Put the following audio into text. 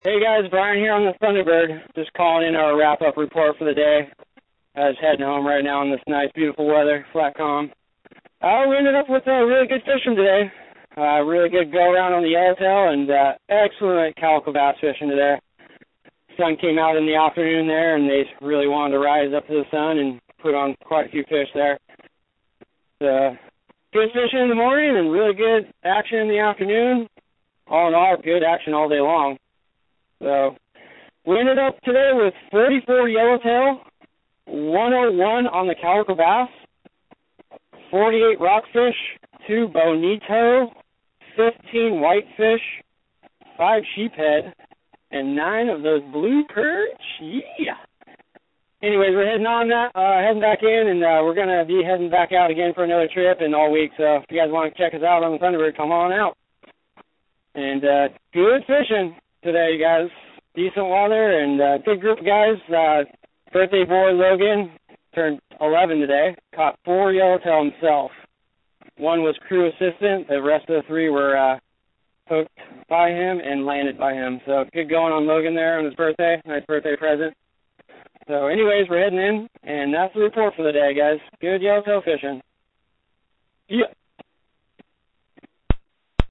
Hey guys, Brian here on the Thunderbird. Just calling in our wrap-up report for the day. I was heading home right now in this nice, beautiful weather, flat calm. We ended up with really good fishing today. Really good go-around on the yellowtail and excellent calico bass fishing today. Sun came out in the afternoon there, and they really wanted to rise up to the sun and put on quite a few fish there. Good fishing in the morning and really good action in the afternoon. All in all, good action all day long. So we ended up today with 44 yellowtail, 101 on the calico bass, 48 rockfish, 2 bonito, 15 whitefish, 5 sheephead, and 9 of those blue perch. Yeah. Anyways, we're heading back in, and we're going to be heading back out again for another trip and all week. So if you guys want to check us out on the Thunderbird, come on out. And good fishing today, guys. Decent weather and good group of guys. Birthday boy Logan turned 11 today. Caught 4 yellowtail himself. 1 was crew assistant. The rest of the 3 were hooked by him and landed by him. So good going on Logan there on his birthday. Nice birthday present. So anyways, we're heading in, and that's the report for the day, guys. Good yellowtail fishing. Yeah.